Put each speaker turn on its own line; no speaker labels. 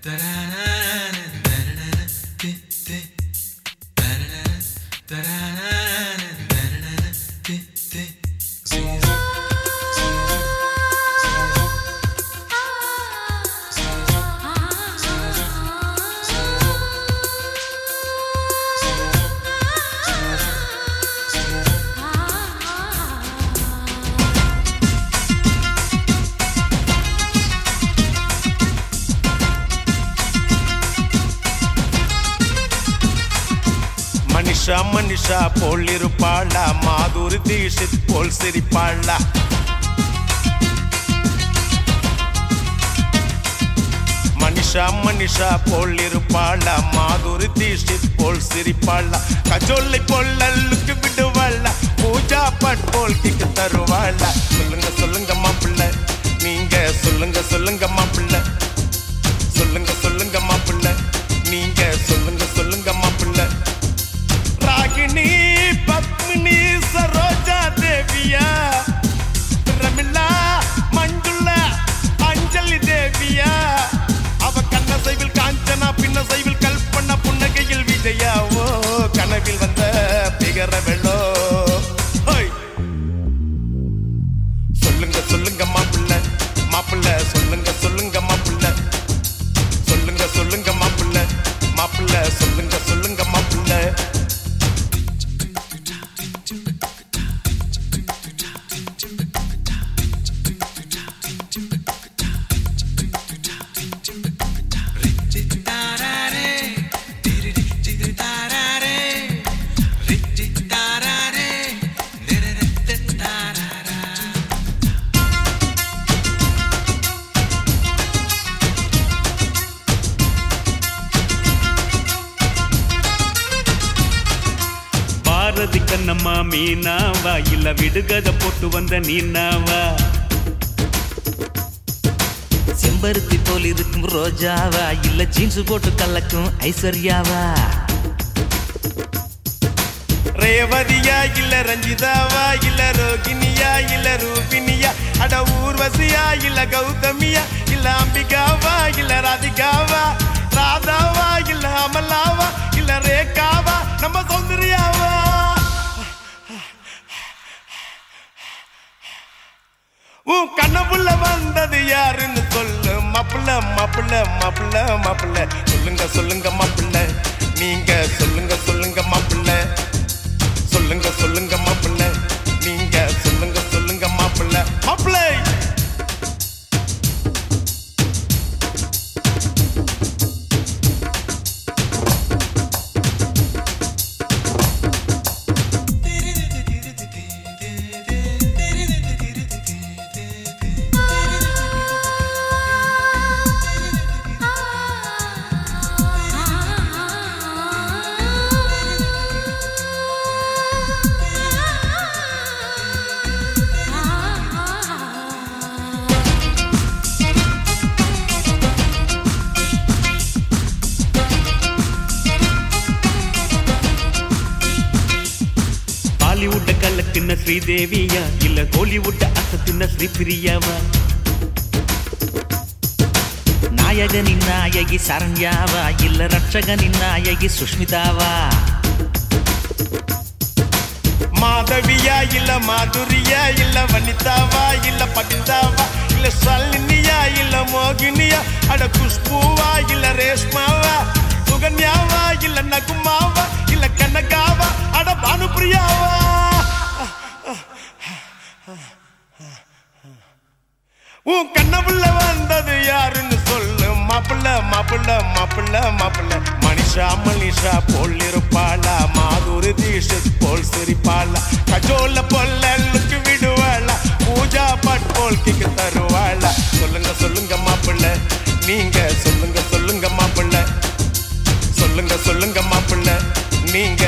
மனிஷா மனிஷா போல் இருப்பாளா, மாதுரி தீஷித் போல் சிரிப்பாளா. மனிஷா மனிஷா போல் இருப்பாளா, மாதுரி தீஷித் போல் சிரிப்பாளா. கஜோலை போல் அல்லுக்கு விடுவாளா, பூஜா பட் போல் கிக்கு தருவாளா. சொல்லுங்க சொல்லுங்க மாப்பிள்ள, நீங்க சொல்லுங்க சொல்லுங்க மாப்பிள்ள. சொல்லுங்க சொல்லுங்க மாப்பிள்ள, நீங்க சொல்லுங்க சொல்லுங்க மாப்பிள்ள. ராகினி பத்மினி சரோஜா தேவியா, ரமிளா மஞ்சுளா அஞ்சலி தேவியா. அவ கண்ண சைவில் காஞ்சனா, பின்ன சைவில் கல்பனா, புன்னகையில் விஜயா. ஓ கனவில் வந்த பிகர வெள்ளோ. சொல்லுங்க சொல்லுங்க மாப்பிள்ள மாப்பிள்ள, சொல்லுங்க சொல்லுங்க மாப்பிள்ள. சொல்லுங்க சொல்லுங்க மாப்பிள்ள மாப்பிள்ள, சொல்லுங்க சொல்லுங்க மாப்பிள்ள.
பாரதி கண்ணம்மா மீனாவா, இல்ல விடுகதை போட்டு வந்த நீனாவா.
செம்பருத்தி போல் இருக்கும் ரோஜாவா, இல்ல ஜீன்ஸ் போட்டு கலக்கும் ஐஸ்வர்யாவா.
ரேவதியா இல்ல ரஞ்சிதாவா, இல்ல ரோகிணியா இல்ல ரூபினியா. அட ஊர்வசியா இல்ல கௌதமியா, இல்ல அம்பிகாவா இல்ல ராதிகாவா. ராதாவா இல்ல அமலாவா, இல்ல ரேகாவா நம்ம சௌந்தர்யாவா. உன் கண்ணப்புள்ள வந்தது யாருன்னு சொல்லு மாப்பிள்ள மாப்பிள்ள மாப்பிள்ள மாப்பிள்ள. சொல்லுங்க சொல்லுங்க மாப்பிள்ள, நீங்க சொல்லுங்க சொல்லுங்க மாப்பிள்ள. சொல்லுங்க சொல்லுங்க மாப்பிள்ள, நீங்க சொல்லுங்க சொல்லுங்க மாப்பிள்ள. மாப்பிள்ள
பாலிவுட்ட கலக்குன்ன ஸ்ரீதேவியா, இல்ல கோலிவுட்ட அசத்துன்ன ஸ்ரீபிரியாவா.
நாயகனின் நாயகி சரண்யாவா, இல்ல ரட்சகனின் நாயகி சுஷ்மிதாவா.
மாதவியா இல்ல மாதுரியா, இல்ல வனிதாவா இல்ல பபிதாவா. இல்ல ஷாலினியா இல்ல மோகினியா. அட குஷ்பூவா இல்ல ரேஷ்மாவா. சுகன்யாவா இல்ல நகுமாவா, இல்ல கனகாவா. அட பானுப்பிரியாவா. உன் கண்ணப்புள்ள வந்தது யாருன்னு சொல்லு மாப்பிள்ள மாப்பிள்ள மாப்பிள்ள மாப்பிள்ள. மனிஷா மனிஷா போல் இருப்பாளா, மாதுரி தீஷித் போல் சிரிப்பாளா. கஜோல பொல்லுக்கு விடுவாளா, பூஜா பட் போல் கிக்கு தருவாளா. சொல்லுங்க சொல்லுங்க மாப்பிள்ள, நீங்க சொல்லுங்க சொல்லுங்க மாப்பிள்ள. சொல்லுங்க சொல்லுங்க மாப்பிள்ள, நீங்க